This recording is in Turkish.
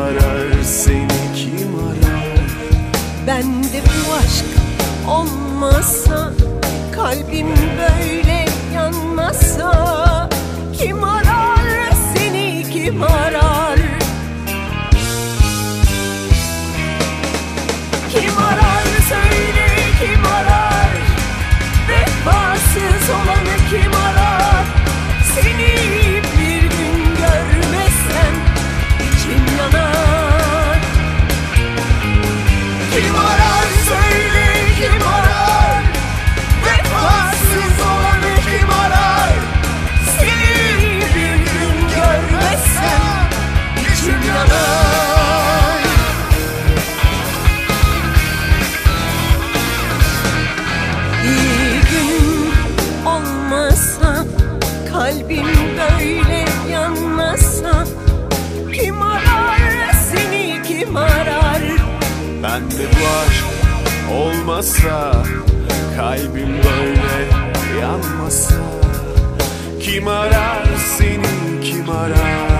arar, seni kim arar? Bende bu aşk olmazsa, kalbim böyle yanmazsa, kim arar seni, kim arar? Kim arar söyle, kim arar? Vefasız olanı kim arar? Seni bir gün görmezsem içim yanar. Kim arar söyle, kim arar? Vefasız olanı kim arar? Seni bir gün görmezsem içim yanar. Bir gün olmazsa, kalbim böyle yanmazsa, kim arar seni, kim arar? Bende bu aşk olmazsa, kalbim böyle yanmasa, kim arar seni, kim arar?